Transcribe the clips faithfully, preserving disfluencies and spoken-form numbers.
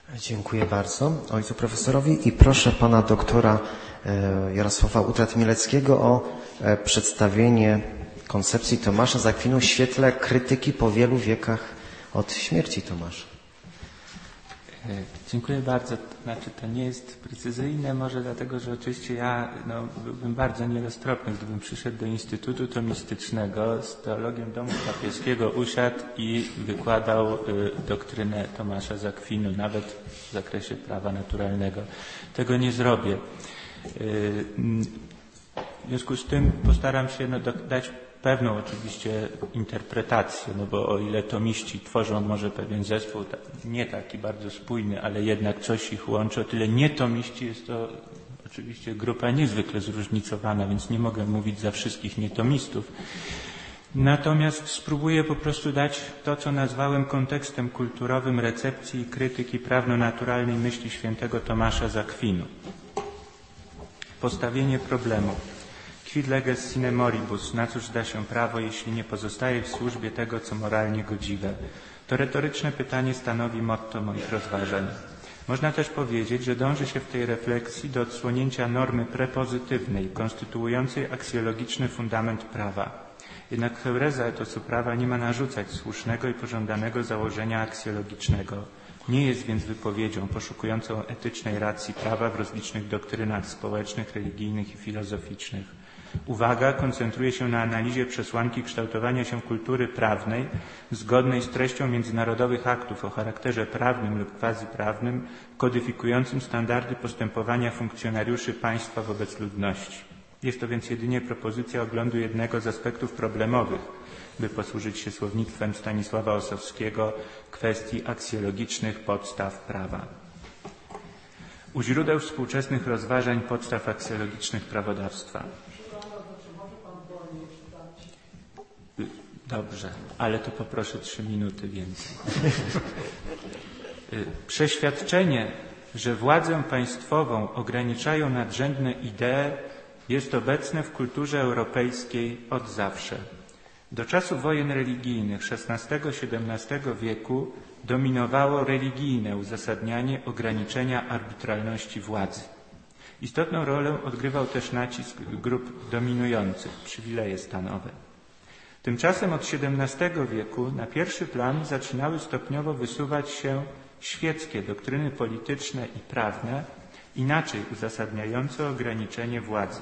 Dziękuję bardzo ojcu profesorowi i proszę pana doktora Jarosława Utrat-Mieleckiego o przedstawienie koncepcji Tomasza z Akwinu w świetle krytyki po wielu wiekach od śmierci Tomasza. Dziękuję bardzo. To znaczy, to nie jest precyzyjne, może dlatego, że oczywiście ja no, byłbym bardzo nieroztropny, gdybym przyszedł do Instytutu Tomistycznego z teologią domu papieskiego, usiadł i wykładał y, doktrynę Tomasza z Akwinu, nawet w zakresie prawa naturalnego. Tego nie zrobię. Y, w związku z tym postaram się no, dać pewną oczywiście interpretację, no bo o ile tomiści tworzą może pewien zespół, nie taki bardzo spójny, ale jednak coś ich łączy, o tyle nietomiści jest to oczywiście grupa niezwykle zróżnicowana, więc nie mogę mówić za wszystkich nietomistów. Natomiast spróbuję po prostu dać to, co nazwałem kontekstem kulturowym recepcji i krytyki prawno-naturalnej myśli świętego Tomasza z Akwinu. Postawienie problemu. Quid leges sine moribus, na cóż da się prawo, jeśli nie pozostaje w służbie tego, co moralnie godziwe? To retoryczne pytanie stanowi motto moich rozważań. Można też powiedzieć, że dąży się w tej refleksji do odsłonięcia normy prepozytywnej, konstytuującej aksjologiczny fundament prawa. Jednak heureza etosu prawa nie ma narzucać słusznego i pożądanego założenia aksjologicznego. Nie jest więc wypowiedzią poszukującą etycznej racji prawa w rozlicznych doktrynach społecznych, religijnych i filozoficznych. Uwaga koncentruje się na analizie przesłanki kształtowania się kultury prawnej zgodnej z treścią międzynarodowych aktów o charakterze prawnym lub quasi-prawnym, kodyfikującym standardy postępowania funkcjonariuszy państwa wobec ludności. Jest to więc jedynie propozycja oglądu jednego z aspektów problemowych, by posłużyć się słownictwem Stanisława Ossowskiego, kwestii aksjologicznych podstaw prawa. U źródeł współczesnych rozważań podstaw aksjologicznych prawodawstwa. Dobrze, ale to poproszę trzy minuty więcej. Przeświadczenie, że władzę państwową ograniczają nadrzędne idee, jest obecne w kulturze europejskiej od zawsze. Do czasu wojen religijnych szesnastego siedemnastego wieku dominowało religijne uzasadnianie ograniczenia arbitralności władzy. Istotną rolę odgrywał też nacisk grup dominujących, przywileje stanowe. Tymczasem od siedemnastego wieku na pierwszy plan zaczynały stopniowo wysuwać się świeckie doktryny polityczne i prawne, inaczej uzasadniające ograniczenie władzy.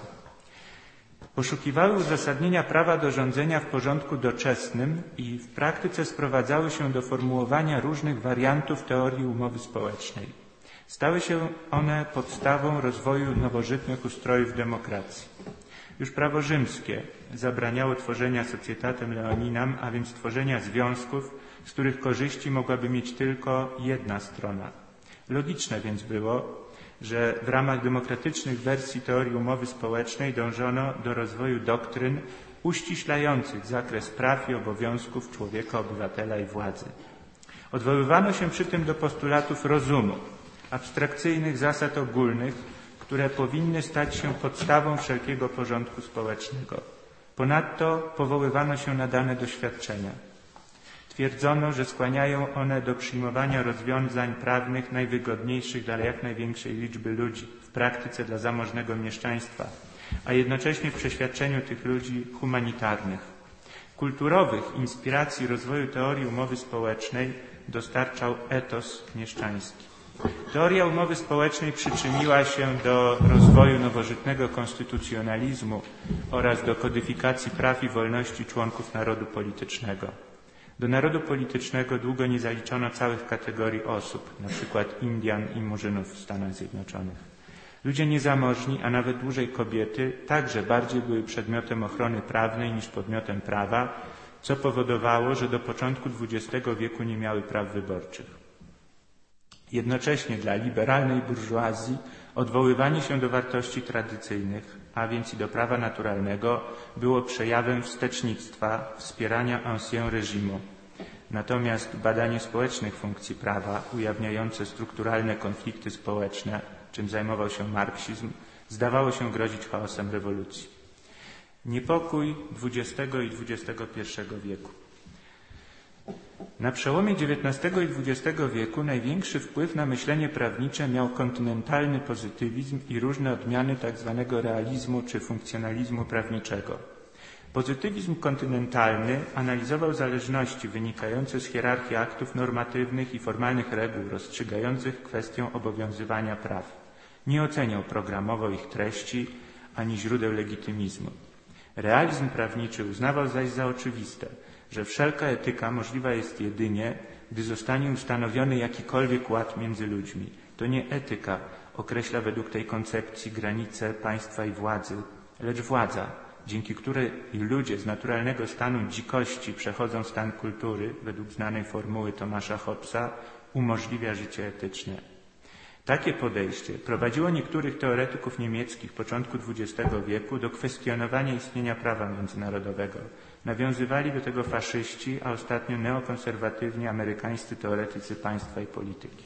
Poszukiwały uzasadnienia prawa do rządzenia w porządku doczesnym i w praktyce sprowadzały się do formułowania różnych wariantów teorii umowy społecznej. Stały się one podstawą rozwoju nowożytnych ustrojów demokracji. Już prawo rzymskie zabraniało tworzenia societatem leoninam, a więc tworzenia związków, z których korzyści mogłaby mieć tylko jedna strona. Logiczne więc było, że w ramach demokratycznych wersji teorii umowy społecznej dążono do rozwoju doktryn uściślających zakres praw i obowiązków człowieka, obywatela i władzy. Odwoływano się przy tym do postulatów rozumu, abstrakcyjnych zasad ogólnych, które powinny stać się podstawą wszelkiego porządku społecznego. Ponadto powoływano się na dane doświadczenia. Twierdzono, że skłaniają one do przyjmowania rozwiązań prawnych najwygodniejszych dla jak największej liczby ludzi, w praktyce dla zamożnego mieszczaństwa, a jednocześnie w przeświadczeniu tych ludzi humanitarnych. Kulturowych inspiracji rozwoju teorii umowy społecznej dostarczał etos mieszczański. Teoria umowy społecznej przyczyniła się do rozwoju nowożytnego konstytucjonalizmu oraz do kodyfikacji praw i wolności członków narodu politycznego. Do narodu politycznego długo nie zaliczono całych kategorii osób, na przykład Indian i Murzynów w Stanach Zjednoczonych. Ludzie niezamożni, a nawet dłużej kobiety, także bardziej były przedmiotem ochrony prawnej niż podmiotem prawa, co powodowało, że do początku dwudziestego wieku nie miały praw wyborczych. Jednocześnie dla liberalnej burżuazji odwoływanie się do wartości tradycyjnych, a więc i do prawa naturalnego, było przejawem wstecznictwa, wspierania ancien reżimu. Natomiast badanie społecznych funkcji prawa, ujawniające strukturalne konflikty społeczne, czym zajmował się marksizm, zdawało się grozić chaosem rewolucji. Niepokój dwudziestego i dwudziestego pierwszego wieku. Na przełomie dziewiętnastego i dwudziestego wieku największy wpływ na myślenie prawnicze miał kontynentalny pozytywizm i różne odmiany tzw. realizmu czy funkcjonalizmu prawniczego. Pozytywizm kontynentalny analizował zależności wynikające z hierarchii aktów normatywnych i formalnych reguł rozstrzygających kwestię obowiązywania praw. Nie oceniał programowo ich treści ani źródeł legitymizmu. Realizm prawniczy uznawał zaś za oczywiste, że wszelka etyka możliwa jest jedynie, gdy zostanie ustanowiony jakikolwiek ład między ludźmi. To nie etyka określa według tej koncepcji granice państwa i władzy, lecz władza, dzięki której ludzie z naturalnego stanu dzikości przechodzą w stan kultury, według znanej formuły Thomasza Hobbesa, umożliwia życie etyczne. Takie podejście prowadziło niektórych teoretyków niemieckich początku dwudziestego wieku do kwestionowania istnienia prawa międzynarodowego. Nawiązywali do tego faszyści, a ostatnio neokonserwatywni amerykańscy teoretycy państwa i polityki.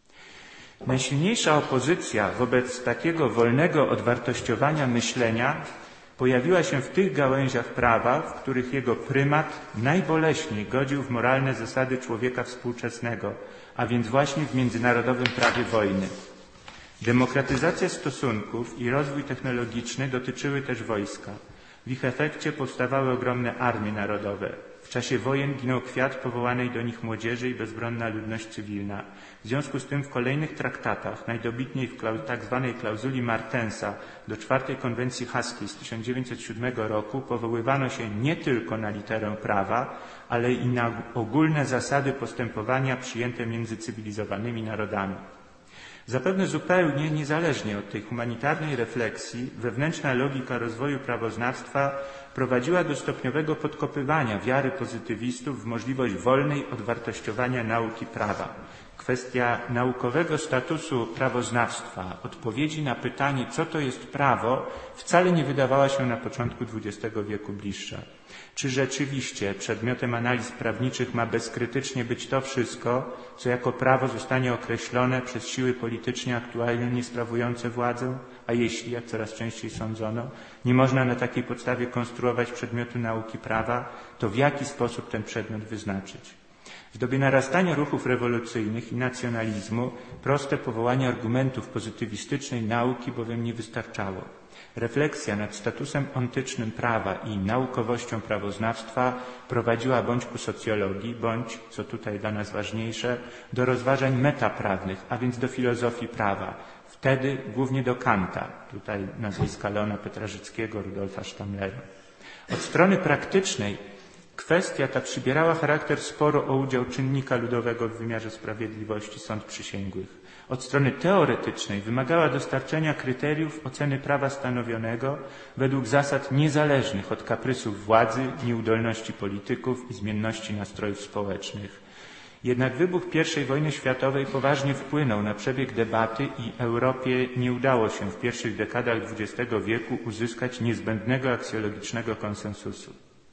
Najsilniejsza opozycja wobec takiego wolnego odwartościowania myślenia pojawiła się w tych gałęziach prawa, w których jego prymat najboleśniej godził w moralne zasady człowieka współczesnego, a więc właśnie w międzynarodowym prawie wojny. Demokratyzacja stosunków i rozwój technologiczny dotyczyły też wojska. W ich efekcie powstawały ogromne armie narodowe. W czasie wojen ginął kwiat powołanej do nich młodzieży i bezbronna ludność cywilna. W związku z tym w kolejnych traktatach, najdobitniej w klau- tak zwanej klauzuli Martensa do czwartej konwencji haskiej z tysiąc dziewięćset siódmego roku powoływano się nie tylko na literę prawa, ale i na ogólne zasady postępowania przyjęte między cywilizowanymi narodami. Zapewne zupełnie niezależnie od tej humanitarnej refleksji, wewnętrzna logika rozwoju prawoznawstwa prowadziła do stopniowego podkopywania wiary pozytywistów w możliwość wolnej odwartościowania nauki prawa. Kwestia naukowego statusu prawoznawstwa, odpowiedzi na pytanie, co to jest prawo, wcale nie wydawała się na początku dwudziestego wieku bliższa. Czy rzeczywiście przedmiotem analiz prawniczych ma bezkrytycznie być to wszystko, co jako prawo zostanie określone przez siły politycznie aktualnie sprawujące władzę? A jeśli, jak coraz częściej sądzono, nie można na takiej podstawie konstruować przedmiotu nauki prawa, to w jaki sposób ten przedmiot wyznaczyć? W dobie narastania ruchów rewolucyjnych i nacjonalizmu proste powołanie argumentów pozytywistycznej nauki bowiem nie wystarczało. Refleksja nad statusem ontycznym prawa i naukowością prawoznawstwa prowadziła bądź ku socjologii, bądź, co tutaj dla nas ważniejsze, do rozważań metaprawnych, a więc do filozofii prawa. Wtedy głównie do Kanta, tutaj nazwiska Leona Petrażyckiego, Rudolfa Stammlera. Od strony praktycznej kwestia ta przybierała charakter sporu o udział czynnika ludowego w wymiarze sprawiedliwości sąd przysięgłych. Od strony teoretycznej wymagała dostarczenia kryteriów oceny prawa stanowionego według zasad niezależnych od kaprysów władzy, nieudolności polityków i zmienności nastrojów społecznych. Jednak wybuch pierwszej wojny światowej poważnie wpłynął na przebieg debaty i Europie nie udało się w pierwszych dekadach dwudziestego wieku uzyskać niezbędnego aksjologicznego konsensusu.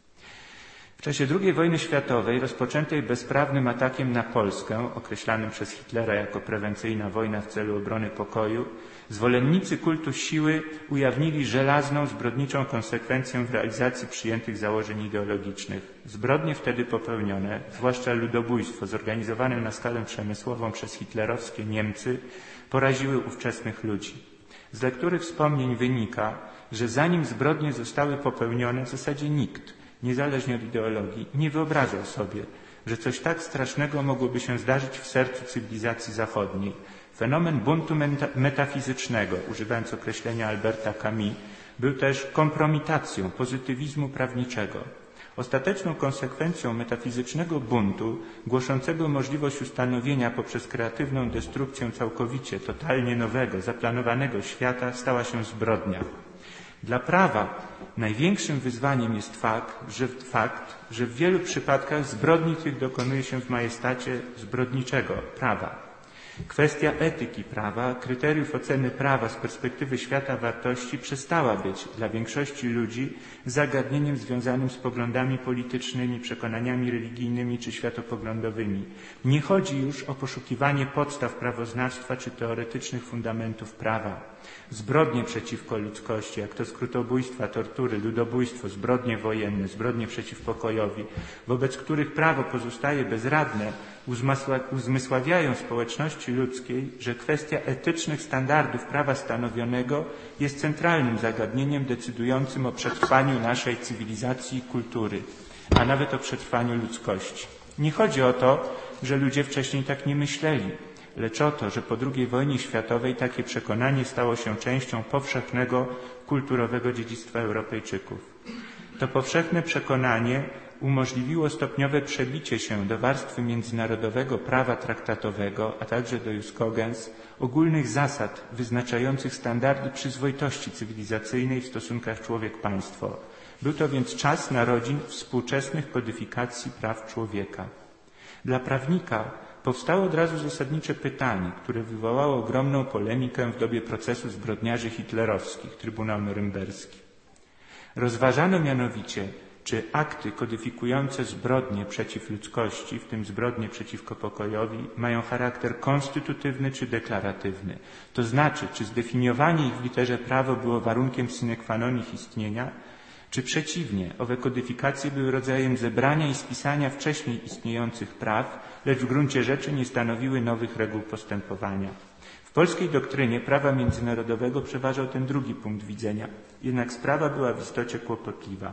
W czasie drugiej wojny światowej, rozpoczętej bezprawnym atakiem na Polskę, określanym przez Hitlera jako prewencyjna wojna w celu obrony pokoju, zwolennicy kultu siły ujawnili żelazną, zbrodniczą konsekwencję w realizacji przyjętych założeń ideologicznych. Zbrodnie wtedy popełnione, zwłaszcza ludobójstwo zorganizowane na skalę przemysłową przez hitlerowskie Niemcy, poraziły ówczesnych ludzi. Z lektury wspomnień wynika, że zanim zbrodnie zostały popełnione, w zasadzie nikt, niezależnie od ideologii, nie wyobrażał sobie, że coś tak strasznego mogłoby się zdarzyć w sercu cywilizacji zachodniej. Fenomen buntu metafizycznego, używając określenia Alberta Camus, był też kompromitacją pozytywizmu prawniczego. Ostateczną konsekwencją metafizycznego buntu, głoszącego możliwość ustanowienia poprzez kreatywną destrukcję całkowicie, totalnie nowego, zaplanowanego świata, stała się zbrodnia. Dla prawa największym wyzwaniem jest fakt że, fakt, że w wielu przypadkach zbrodni tych dokonuje się w majestacie zbrodniczego prawa. Kwestia etyki prawa, kryteriów oceny prawa z perspektywy świata wartości przestała być dla większości ludzi zagadnieniem związanym z poglądami politycznymi, przekonaniami religijnymi czy światopoglądowymi. Nie chodzi już o poszukiwanie podstaw prawoznawstwa czy teoretycznych fundamentów prawa. Zbrodnie przeciwko ludzkości, jak to skrótobójstwa, tortury, ludobójstwo, zbrodnie wojenne, zbrodnie przeciw pokojowi, wobec których prawo pozostaje bezradne, uzmysławiają społeczności ludzkiej, że kwestia etycznych standardów prawa stanowionego jest centralnym zagadnieniem decydującym o przetrwaniu naszej cywilizacji i kultury, a nawet o przetrwaniu ludzkości. Nie chodzi o to, że ludzie wcześniej tak nie myśleli, lecz o to, że po drugiej wojnie światowej takie przekonanie stało się częścią powszechnego kulturowego dziedzictwa Europejczyków. To powszechne przekonanie umożliwiło stopniowe przebicie się do warstwy międzynarodowego prawa traktatowego, a także do jus cogens, ogólnych zasad wyznaczających standardy przyzwoitości cywilizacyjnej w stosunkach człowiek-państwo. Był to więc czas narodzin współczesnych kodyfikacji praw człowieka. Dla prawnika powstało od razu zasadnicze pytanie, które wywołało ogromną polemikę w dobie procesu zbrodniarzy hitlerowskich, Trybunał Norymberski. Rozważano mianowicie, czy akty kodyfikujące zbrodnie przeciw ludzkości, w tym zbrodnie przeciwko pokojowi, mają charakter konstytutywny czy deklaratywny. To znaczy, czy zdefiniowanie ich w literze prawa było warunkiem sine qua non ich istnienia, czy przeciwnie, owe kodyfikacje były rodzajem zebrania i spisania wcześniej istniejących praw, lecz w gruncie rzeczy nie stanowiły nowych reguł postępowania. W polskiej doktrynie prawa międzynarodowego przeważał ten drugi punkt widzenia, jednak sprawa była w istocie kłopotliwa.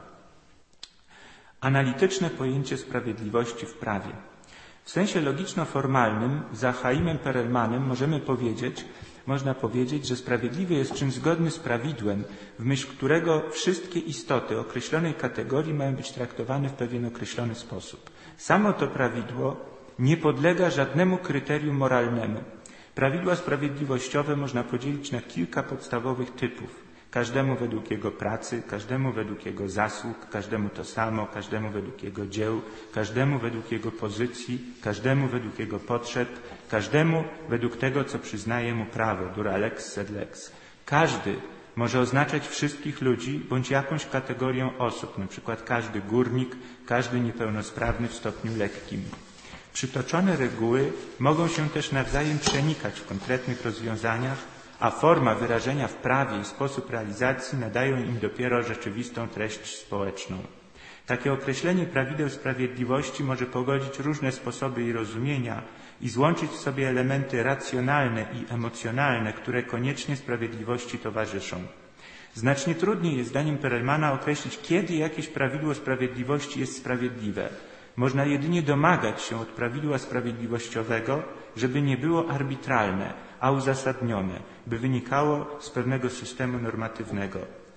Analityczne pojęcie sprawiedliwości w prawie. W sensie logiczno-formalnym za Chaimem Perelmanem możemy powiedzieć, można powiedzieć, że sprawiedliwy jest czyn zgodny z prawidłem, w myśl którego wszystkie istoty określonej kategorii mają być traktowane w pewien określony sposób. Samo to prawidło nie podlega żadnemu kryterium moralnemu. Prawidła sprawiedliwościowe można podzielić na kilka podstawowych typów. Każdemu według jego pracy, każdemu według jego zasług, każdemu to samo, każdemu według jego dzieł, każdemu według jego pozycji, każdemu według jego potrzeb, każdemu według tego, co przyznaje mu prawo, dura lex sed lex. Każdy może oznaczać wszystkich ludzi bądź jakąś kategorię osób, na przykład każdy górnik, każdy niepełnosprawny w stopniu lekkim. Przytoczone reguły mogą się też nawzajem przenikać w konkretnych rozwiązaniach, a forma wyrażenia w prawie i sposób realizacji nadają im dopiero rzeczywistą treść społeczną. Takie określenie prawideł sprawiedliwości może pogodzić różne sposoby jej rozumienia i złączyć w sobie elementy racjonalne i emocjonalne, które koniecznie sprawiedliwości towarzyszą. Znacznie trudniej jest zdaniem Perelmana określić, kiedy jakieś prawidło sprawiedliwości jest sprawiedliwe. Można jedynie domagać się od prawidła sprawiedliwościowego, żeby nie było arbitralne, a uzasadnione, by wynikało z pewnego systemu normatywnego.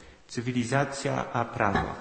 Cywilizacja a prawo.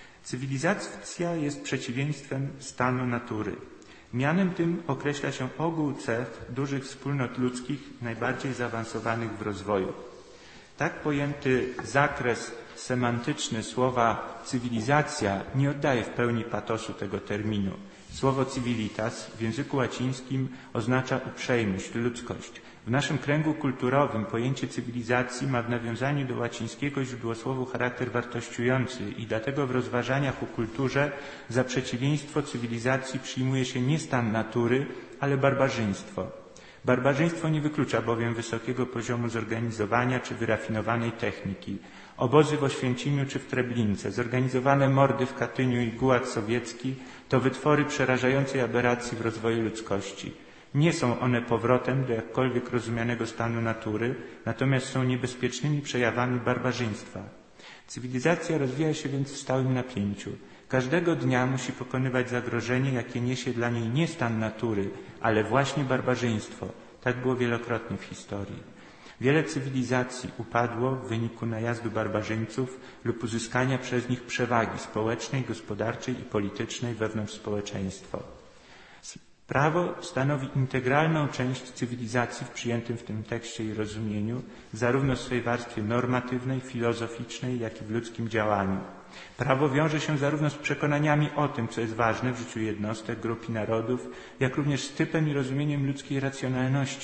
Cywilizacja jest przeciwieństwem stanu natury. Mianem tym określa się ogół cech dużych wspólnot ludzkich najbardziej zaawansowanych w rozwoju. Tak pojęty zakres semantyczny słowa cywilizacja nie oddaje w pełni patosu tego terminu. Słowo civilitas w języku łacińskim oznacza uprzejmość, ludzkość. W naszym kręgu kulturowym pojęcie cywilizacji ma w nawiązaniu do łacińskiego źródłosłowu charakter wartościujący i dlatego w rozważaniach o kulturze za przeciwieństwo cywilizacji przyjmuje się nie stan natury, ale barbarzyństwo. Barbarzyństwo nie wyklucza bowiem wysokiego poziomu zorganizowania czy wyrafinowanej techniki. Obozy w Oświęcimiu czy w Treblince, zorganizowane mordy w Katyniu i gułag sowiecki to wytwory przerażającej aberracji w rozwoju ludzkości. Nie są one powrotem do jakkolwiek rozumianego stanu natury, natomiast są niebezpiecznymi przejawami barbarzyństwa. Cywilizacja rozwija się więc w stałym napięciu. Każdego dnia musi pokonywać zagrożenie, jakie niesie dla niej nie stan natury, ale właśnie barbarzyństwo. Tak było wielokrotnie w historii. Wiele cywilizacji upadło w wyniku najazdu barbarzyńców lub uzyskania przez nich przewagi społecznej, gospodarczej i politycznej wewnątrz społeczeństwa. Prawo stanowi integralną część cywilizacji w przyjętym w tym tekście i rozumieniu, zarówno w swej warstwie normatywnej, filozoficznej, jak i w ludzkim działaniu. Prawo wiąże się zarówno z przekonaniami o tym, co jest ważne w życiu jednostek, grup i narodów, jak również z typem i rozumieniem ludzkiej racjonalności,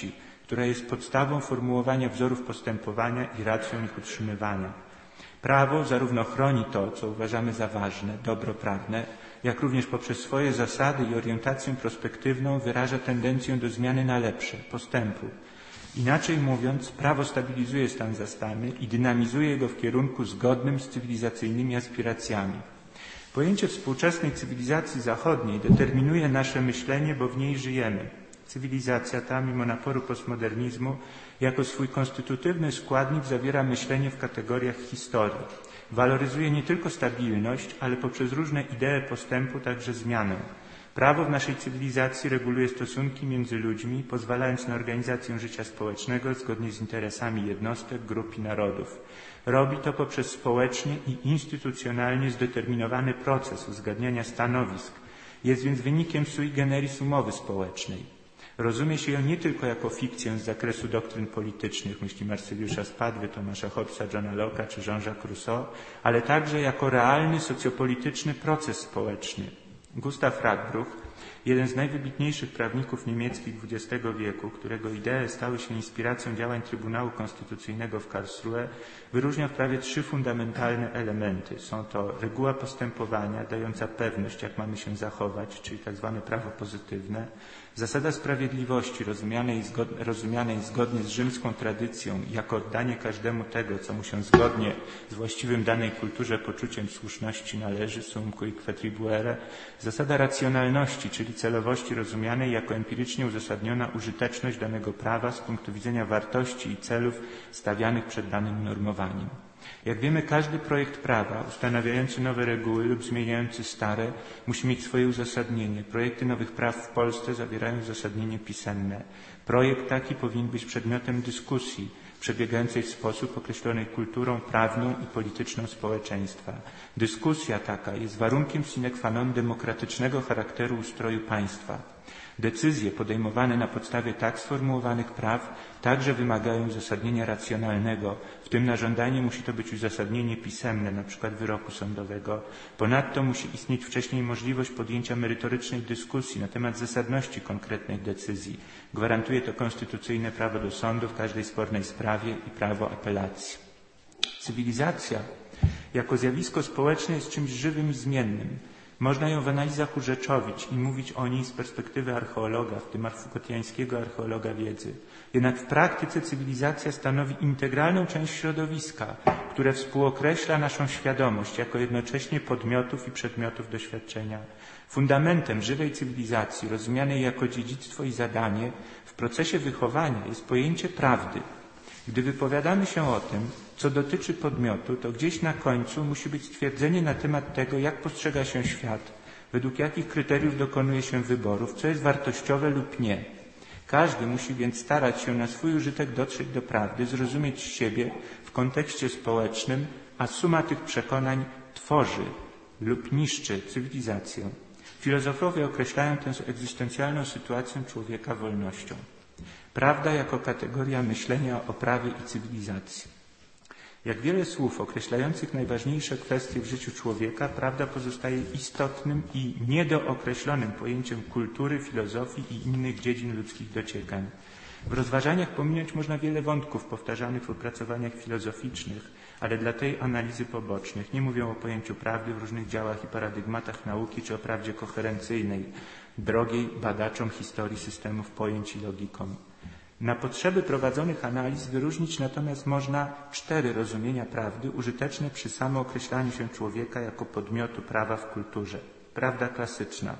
która jest podstawą formułowania wzorów postępowania i racją ich utrzymywania. Prawo zarówno chroni to, co uważamy za ważne, dobro prawne, jak również poprzez swoje zasady i orientację prospektywną wyraża tendencję do zmiany na lepsze, postępu. Inaczej mówiąc, prawo stabilizuje stan zastany i dynamizuje go w kierunku zgodnym z cywilizacyjnymi aspiracjami. Pojęcie współczesnej cywilizacji zachodniej determinuje nasze myślenie, bo w niej żyjemy. Cywilizacja ta, mimo naporu postmodernizmu, jako swój konstytutywny składnik zawiera myślenie w kategoriach historii. Waloryzuje nie tylko stabilność, ale poprzez różne idee postępu także zmianę. Prawo w naszej cywilizacji reguluje stosunki między ludźmi, pozwalając na organizację życia społecznego zgodnie z interesami jednostek, grup i narodów. Robi to poprzez społecznie i instytucjonalnie zdeterminowany proces uzgadniania stanowisk. Jest więc wynikiem sui generis umowy społecznej. Rozumie się ją nie tylko jako fikcję z zakresu doktryn politycznych, myśli Marsyliusza Spadwy, Tomasza Hobbesa, Johna Locke'a czy Jean-Jacques Rousseau, ale także jako realny socjopolityczny proces społeczny. Gustav Radbruch, jeden z najwybitniejszych prawników niemieckich dwudziestego wieku, którego idee stały się inspiracją działań Trybunału Konstytucyjnego w Karlsruhe, wyróżnia prawie trzy fundamentalne elementy. Są to reguła postępowania dająca pewność, jak mamy się zachować, czyli tak zwane prawo pozytywne, zasada sprawiedliwości rozumianej, zgod, rozumianej zgodnie z rzymską tradycją jako oddanie każdemu tego, co mu się zgodnie z właściwym danej kulturze poczuciem słuszności należy, sum cuique tribuere, zasada racjonalności, czyli celowości rozumianej jako empirycznie uzasadniona użyteczność danego prawa z punktu widzenia wartości i celów stawianych przed danym normowaniem. Jak wiemy, każdy projekt prawa ustanawiający nowe reguły lub zmieniający stare musi mieć swoje uzasadnienie. Projekty nowych praw w Polsce zawierają uzasadnienie pisenne. Projekt taki powinien być przedmiotem dyskusji przebiegającej w sposób określony kulturą prawną i polityczną społeczeństwa. Dyskusja taka jest warunkiem sine qua non demokratycznego charakteru ustroju państwa. Decyzje podejmowane na podstawie tak sformułowanych praw także wymagają uzasadnienia racjonalnego, w tym na żądanie musi to być uzasadnienie pisemne, na przykład wyroku sądowego. Ponadto musi istnieć wcześniej możliwość podjęcia merytorycznej dyskusji na temat zasadności konkretnej decyzji. Gwarantuje to konstytucyjne prawo do sądu w każdej spornej sprawie i prawo apelacji. Cywilizacja jako zjawisko społeczne jest czymś żywym i zmiennym. Można ją w analizach urzeczowić i mówić o niej z perspektywy archeologa, w tym Foucaultiańskiego archeologa wiedzy. Jednak w praktyce cywilizacja stanowi integralną część środowiska, które współokreśla naszą świadomość jako jednocześnie podmiotów i przedmiotów doświadczenia. Fundamentem żywej cywilizacji, rozumianej jako dziedzictwo i zadanie, w procesie wychowania jest pojęcie prawdy. Gdy wypowiadamy się o tym, co dotyczy podmiotu, to gdzieś na końcu musi być stwierdzenie na temat tego, jak postrzega się świat, według jakich kryteriów dokonuje się wyborów, co jest wartościowe lub nie. Każdy musi więc starać się na swój użytek dotrzeć do prawdy, zrozumieć siebie w kontekście społecznym, a suma tych przekonań tworzy lub niszczy cywilizację. Filozofowie określają tę egzystencjalną sytuację człowieka wolnością. Prawda jako kategoria myślenia o prawie i cywilizacji. Jak wiele słów określających najważniejsze kwestie w życiu człowieka, prawda pozostaje istotnym i niedookreślonym pojęciem kultury, filozofii i innych dziedzin ludzkich dociekań. W rozważaniach pominąć można wiele wątków powtarzanych w opracowaniach filozoficznych, ale dla tej analizy pobocznych. Nie mówię o pojęciu prawdy w różnych działach i paradygmatach nauki, czy o prawdzie koherencyjnej, drogiej badaczom historii systemów pojęć i logikom. Na potrzeby prowadzonych analiz wyróżnić natomiast można cztery rozumienia prawdy użyteczne przy samookreślaniu się człowieka jako podmiotu prawa w kulturze. Prawda klasyczna.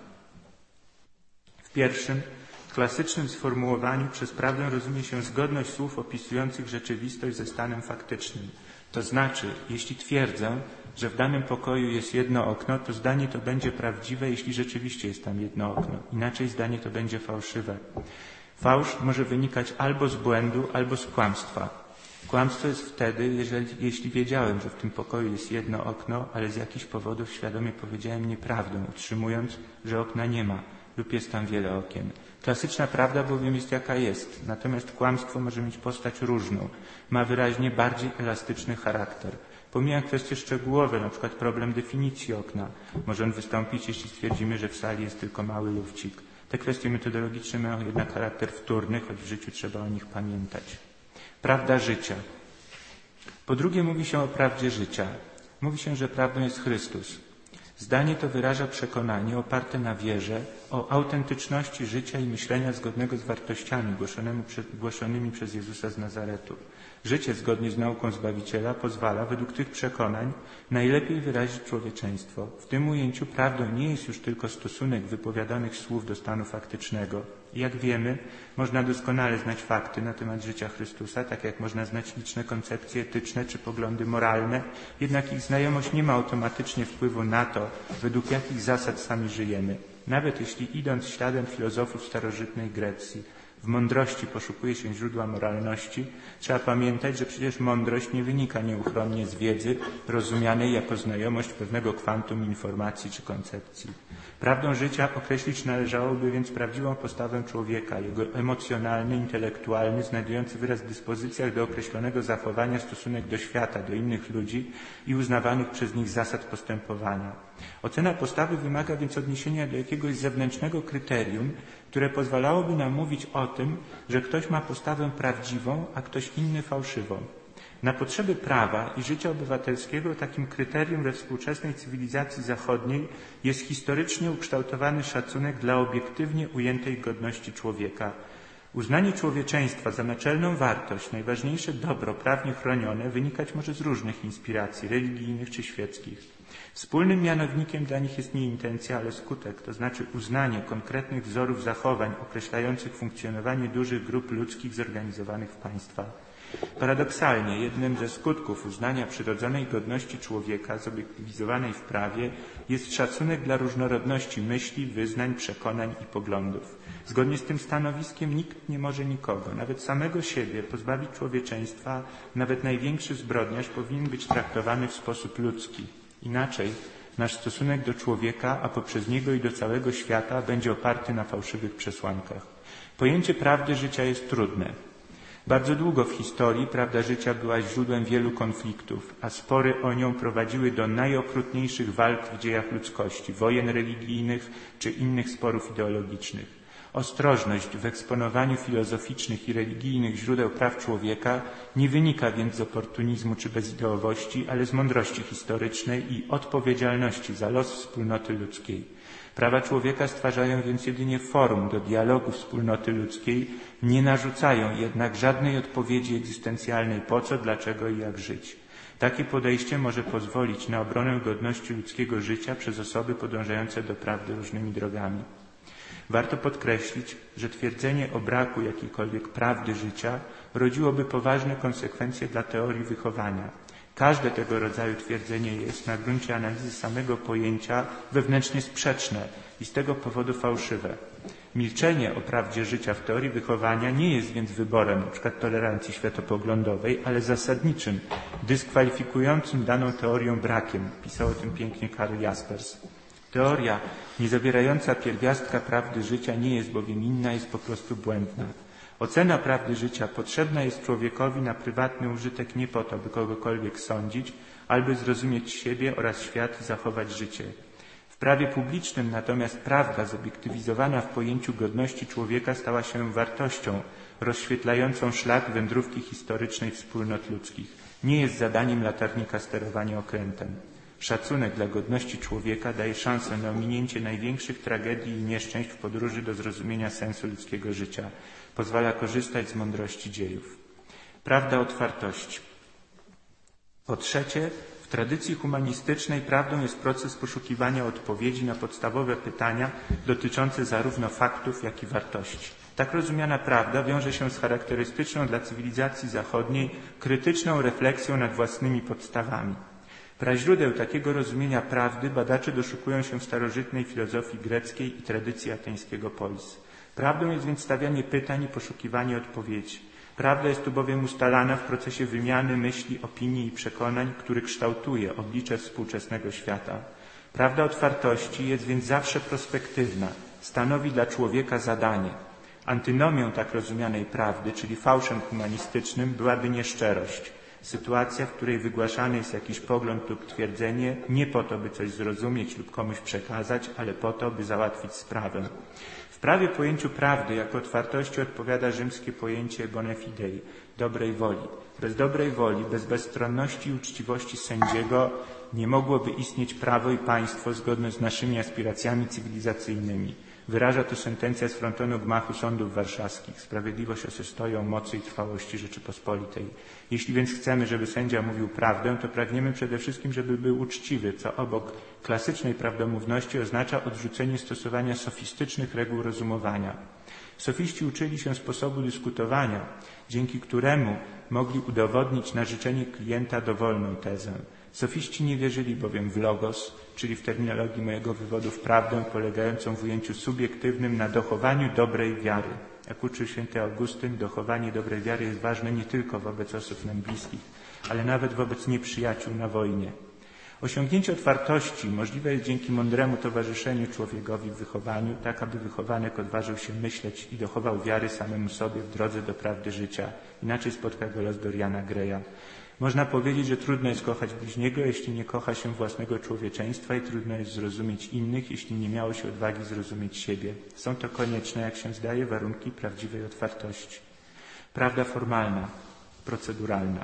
W pierwszym, klasycznym sformułowaniu przez prawdę rozumie się zgodność słów opisujących rzeczywistość ze stanem faktycznym. To znaczy, jeśli twierdzę, że w danym pokoju jest jedno okno, to zdanie to będzie prawdziwe, jeśli rzeczywiście jest tam jedno okno. Inaczej zdanie to będzie fałszywe. Fałsz może wynikać albo z błędu, albo z kłamstwa. Kłamstwo jest wtedy, jeżeli, jeśli wiedziałem, że w tym pokoju jest jedno okno, ale z jakichś powodów świadomie powiedziałem nieprawdę, utrzymując, że okna nie ma lub jest tam wiele okien. Klasyczna prawda bowiem jest jaka jest, natomiast kłamstwo może mieć postać różną, ma wyraźnie bardziej elastyczny charakter. Pomijam kwestie szczegółowe, np. problem definicji okna. Może on wystąpić, jeśli stwierdzimy, że w sali jest tylko mały lufcik. Te kwestie metodologiczne mają jednak charakter wtórny, choć w życiu trzeba o nich pamiętać. Prawda życia. Po drugie mówi się o prawdzie życia. Mówi się, że prawdą jest Chrystus. Zdanie to wyraża przekonanie oparte na wierze o autentyczności życia i myślenia zgodnego z wartościami głoszonymi przez Jezusa z Nazaretu. Życie zgodnie z nauką Zbawiciela pozwala według tych przekonań najlepiej wyrazić człowieczeństwo. W tym ujęciu prawdą nie jest już tylko stosunek wypowiadanych słów do stanu faktycznego. Jak wiemy, można doskonale znać fakty na temat życia Chrystusa, tak jak można znać liczne koncepcje etyczne czy poglądy moralne, jednak ich znajomość nie ma automatycznie wpływu na to, według jakich zasad sami żyjemy. Nawet jeśli idąc śladem filozofów starożytnej Grecji, w mądrości poszukuje się źródła moralności, trzeba pamiętać, że przecież mądrość nie wynika nieuchronnie z wiedzy rozumianej jako znajomość pewnego kwantum informacji czy koncepcji. Prawdą życia określić należałoby więc prawdziwą postawę człowieka, jego emocjonalny, intelektualny, znajdujący wyraz w dyspozycjach do określonego zachowania stosunek do świata, do innych ludzi i uznawanych przez nich zasad postępowania. Ocena postawy wymaga więc odniesienia do jakiegoś zewnętrznego kryterium, które pozwalałoby nam mówić o tym, że ktoś ma postawę prawdziwą, a ktoś inny fałszywą. Na potrzeby prawa i życia obywatelskiego takim kryterium we współczesnej cywilizacji zachodniej jest historycznie ukształtowany szacunek dla obiektywnie ujętej godności człowieka. Uznanie człowieczeństwa za naczelną wartość, najważniejsze dobro prawnie chronione, wynikać może z różnych inspiracji religijnych czy świeckich. Wspólnym mianownikiem dla nich jest nie intencja, ale skutek, to znaczy uznanie konkretnych wzorów zachowań określających funkcjonowanie dużych grup ludzkich zorganizowanych w państwach. Paradoksalnie jednym ze skutków uznania przyrodzonej godności człowieka zobiektywizowanej w prawie jest szacunek dla różnorodności myśli, wyznań, przekonań i poglądów. Zgodnie z tym stanowiskiem nikt nie może nikogo, nawet samego siebie, pozbawić człowieczeństwa. Nawet największy zbrodniarz powinien być traktowany w sposób ludzki. Inaczej nasz stosunek do człowieka, a poprzez niego i do całego świata będzie oparty na fałszywych przesłankach. Pojęcie prawdy życia jest trudne. Bardzo długo w historii prawda życia była źródłem wielu konfliktów, a spory o nią prowadziły do najokrutniejszych walk w dziejach ludzkości, wojen religijnych czy innych sporów ideologicznych. Ostrożność w eksponowaniu filozoficznych i religijnych źródeł praw człowieka nie wynika więc z oportunizmu czy bezideowości, ale z mądrości historycznej i odpowiedzialności za los wspólnoty ludzkiej. Prawa człowieka stwarzają więc jedynie forum do dialogu wspólnoty ludzkiej, nie narzucają jednak żadnej odpowiedzi egzystencjalnej po co, dlaczego i jak żyć. Takie podejście może pozwolić na obronę godności ludzkiego życia przez osoby podążające do prawdy różnymi drogami. Warto podkreślić, że twierdzenie o braku jakiejkolwiek prawdy życia rodziłoby poważne konsekwencje dla teorii wychowania. Każde tego rodzaju twierdzenie jest na gruncie analizy samego pojęcia wewnętrznie sprzeczne i z tego powodu fałszywe. Milczenie o prawdzie życia w teorii wychowania nie jest więc wyborem np. tolerancji światopoglądowej, ale zasadniczym, dyskwalifikującym daną teorią brakiem. Pisał o tym pięknie Karl Jaspers. Teoria nie zawierająca pierwiastka prawdy życia nie jest bowiem inna, jest po prostu błędna. Ocena prawdy życia potrzebna jest człowiekowi na prywatny użytek nie po to, by kogokolwiek sądzić, ale by zrozumieć siebie oraz świat i zachować życie. W prawie publicznym natomiast prawda zobiektywizowana w pojęciu godności człowieka stała się wartością rozświetlającą szlak wędrówki historycznej wspólnot ludzkich. Nie jest zadaniem latarnika sterowanie okrętem. Szacunek dla godności człowieka daje szansę na ominięcie największych tragedii i nieszczęść w podróży do zrozumienia sensu ludzkiego życia. Pozwala korzystać z mądrości dziejów. Prawda otwartości. Po trzecie, w tradycji humanistycznej prawdą jest proces poszukiwania odpowiedzi na podstawowe pytania dotyczące zarówno faktów, jak i wartości. Tak rozumiana prawda wiąże się z charakterystyczną dla cywilizacji zachodniej krytyczną refleksją nad własnymi podstawami. Praźródeł takiego rozumienia prawdy badacze doszukują się w starożytnej filozofii greckiej i tradycji ateńskiego polis. Prawdą jest więc stawianie pytań i poszukiwanie odpowiedzi. Prawda jest tu bowiem ustalana w procesie wymiany myśli, opinii i przekonań, który kształtuje oblicze współczesnego świata. Prawda otwartości jest więc zawsze prospektywna, stanowi dla człowieka zadanie. Antynomią tak rozumianej prawdy, czyli fałszem humanistycznym, byłaby nieszczerość. Sytuacja, w której wygłaszany jest jakiś pogląd lub twierdzenie nie po to, by coś zrozumieć lub komuś przekazać, ale po to, by załatwić sprawę. W W prawie pojęciu prawdy jako otwartości odpowiada rzymskie pojęcie bona fidei, dobrej woli. Bez dobrej woli, bez bezstronności i uczciwości sędziego nie mogłoby istnieć prawo i państwo zgodne z naszymi aspiracjami cywilizacyjnymi. Wyraża to sentencja z frontonu gmachu sądów warszawskich. Sprawiedliwość ostoją mocy i trwałości Rzeczypospolitej. Jeśli więc chcemy, żeby sędzia mówił prawdę, to pragniemy przede wszystkim, żeby był uczciwy, co obok klasycznej prawdomówności oznacza odrzucenie stosowania sofistycznych reguł rozumowania. Sofiści uczyli się sposobu dyskutowania, dzięki któremu mogli udowodnić na życzenie klienta dowolną tezę. Sofiści nie wierzyli bowiem w logos, czyli w terminologii mojego wywodu w prawdę polegającą w ujęciu subiektywnym na dochowaniu dobrej wiary. Jak uczył święty Augustyn, dochowanie dobrej wiary jest ważne nie tylko wobec osób nam bliskich, ale nawet wobec nieprzyjaciół na wojnie. Osiągnięcie otwartości możliwe jest dzięki mądremu towarzyszeniu człowiekowi w wychowaniu, tak aby wychowanek odważył się myśleć i dochował wiary samemu sobie w drodze do prawdy życia. Inaczej spotka go los Doriana Greya. Można powiedzieć, że trudno jest kochać bliźniego, jeśli nie kocha się własnego człowieczeństwa i trudno jest zrozumieć innych, jeśli nie miało się odwagi zrozumieć siebie. Są to konieczne, jak się zdaje, warunki prawdziwej otwartości. Prawda formalna, proceduralna.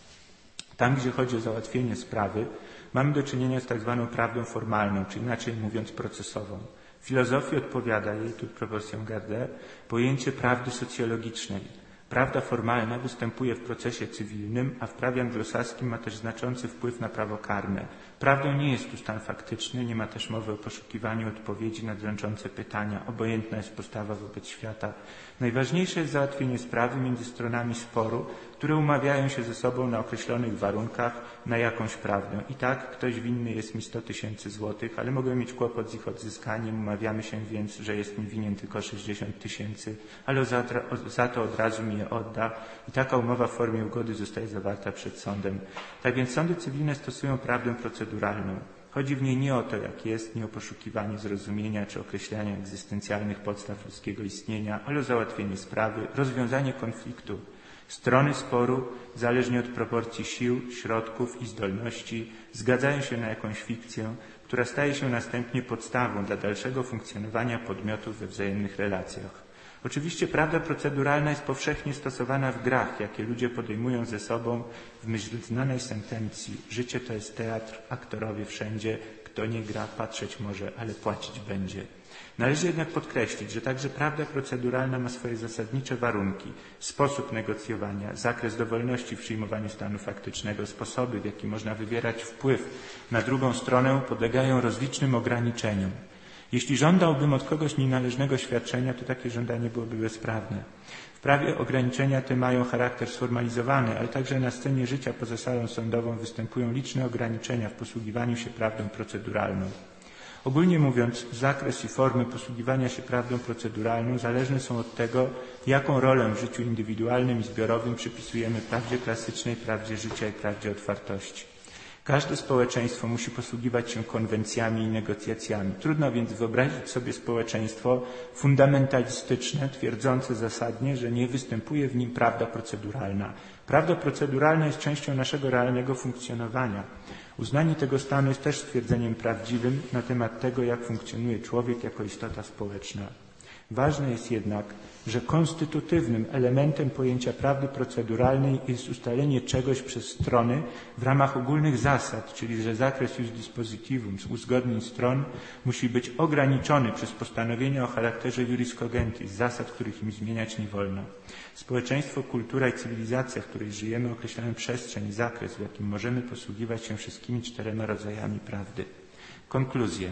Tam, gdzie chodzi o załatwienie sprawy, mamy do czynienia z tak zwaną prawdą formalną, czy inaczej mówiąc procesową. W filozofii odpowiada jej, tu proporcją gardę, pojęcie prawdy socjologicznej. Prawda formalna występuje w procesie cywilnym, a w prawie anglosaskim ma też znaczący wpływ na prawo karne. Prawdą nie jest tu stan faktyczny, nie ma też mowy o poszukiwaniu odpowiedzi na dręczące pytania. Obojętna jest postawa wobec świata. Najważniejsze jest załatwienie sprawy między stronami sporu, które umawiają się ze sobą na określonych warunkach na jakąś prawdę. I tak ktoś winny jest mi sto tysięcy złotych, ale mogę mieć kłopot z ich odzyskaniem. Umawiamy się więc, że jest mi winien tylko sześćdziesiąt tysięcy, ale za, za to od razu mi je odda i taka umowa w formie ugody zostaje zawarta przed sądem. Tak więc sądy cywilne stosują prawdę proceduralną. Chodzi w niej nie o to, jak jest, nie o poszukiwanie zrozumienia czy określania egzystencjalnych podstaw ludzkiego istnienia, ale o załatwienie sprawy, rozwiązanie konfliktu. Strony sporu, zależnie od proporcji sił, środków i zdolności, zgadzają się na jakąś fikcję, która staje się następnie podstawą dla dalszego funkcjonowania podmiotów we wzajemnych relacjach. Oczywiście prawda proceduralna jest powszechnie stosowana w grach, jakie ludzie podejmują ze sobą w myśl znanej sentencji: życie to jest teatr, aktorowie wszędzie, kto nie gra, patrzeć może, ale płacić będzie. Należy jednak podkreślić, że także prawda proceduralna ma swoje zasadnicze warunki, sposób negocjowania, zakres dowolności w przyjmowaniu stanu faktycznego, sposoby, w jaki można wywierać wpływ na drugą stronę, podlegają rozlicznym ograniczeniom. Jeśli żądałbym od kogoś nienależnego świadczenia, to takie żądanie byłoby bezprawne. W prawie ograniczenia te mają charakter sformalizowany, ale także na scenie życia poza salą sądową występują liczne ograniczenia w posługiwaniu się prawdą proceduralną. Ogólnie mówiąc, zakres i formy posługiwania się prawdą proceduralną zależne są od tego, jaką rolę w życiu indywidualnym i zbiorowym przypisujemy prawdzie klasycznej, prawdzie życia i prawdzie otwartości. Każde społeczeństwo musi posługiwać się konwencjami i negocjacjami. Trudno więc wyobrazić sobie społeczeństwo fundamentalistyczne, twierdzące zasadnie, że nie występuje w nim prawda proceduralna. Prawda proceduralna jest częścią naszego realnego funkcjonowania. Uznanie tego stanu jest też stwierdzeniem prawdziwym na temat tego, jak funkcjonuje człowiek jako istota społeczna. Ważne jest jednak, że konstytutywnym elementem pojęcia prawdy proceduralnej jest ustalenie czegoś przez strony w ramach ogólnych zasad, czyli że zakres ius dispositivum z uzgodnień stron musi być ograniczony przez postanowienia o charakterze iuris cogentis, zasad, których im zmieniać nie wolno. Społeczeństwo, kultura i cywilizacja, w której żyjemy, określają przestrzeń i zakres, w jakim możemy posługiwać się wszystkimi czterema rodzajami prawdy. Konkluzje.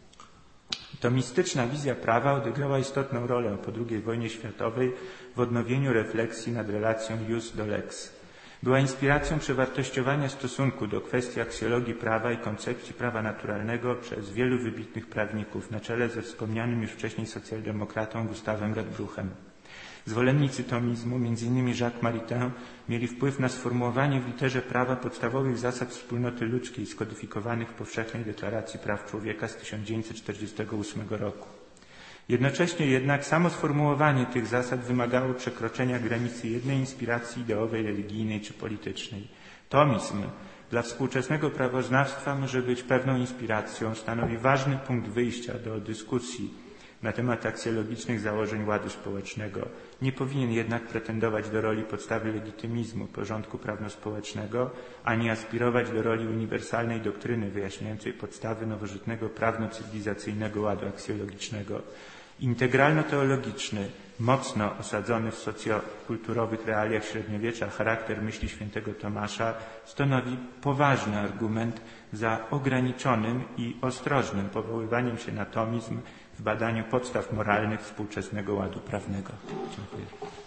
Tomistyczna wizja prawa odegrała istotną rolę po drugiej wojnie światowej w odnowieniu refleksji nad relacją ius do lex. Była inspiracją przewartościowania stosunku do kwestii aksjologii prawa i koncepcji prawa naturalnego przez wielu wybitnych prawników, na czele ze wspomnianym już wcześniej socjaldemokratą Gustawem Radbruchem. Zwolennicy tomizmu, między innymi Jacques Maritain, mieli wpływ na sformułowanie w literze prawa podstawowych zasad wspólnoty ludzkiej skodyfikowanych w Powszechnej Deklaracji Praw Człowieka z tysiąc dziewięćset czterdziestego ósmego roku. Jednocześnie jednak samo sformułowanie tych zasad wymagało przekroczenia granicy jednej inspiracji ideowej, religijnej czy politycznej. Tomizm dla współczesnego prawoznawstwa może być pewną inspiracją, stanowi ważny punkt wyjścia do dyskusji na temat aksjologicznych założeń ładu społecznego. Nie powinien jednak pretendować do roli podstawy legitymizmu porządku prawno-społecznego, ani aspirować do roli uniwersalnej doktryny wyjaśniającej podstawy nowożytnego prawno-cywilizacyjnego ładu aksjologicznego. Integralno-teologiczny, mocno osadzony w socjokulturowych realiach średniowiecza charakter myśli świętego Tomasza stanowi poważny argument za ograniczonym i ostrożnym powoływaniem się na tomizm w badaniu podstaw moralnych współczesnego ładu prawnego. Dziękuję.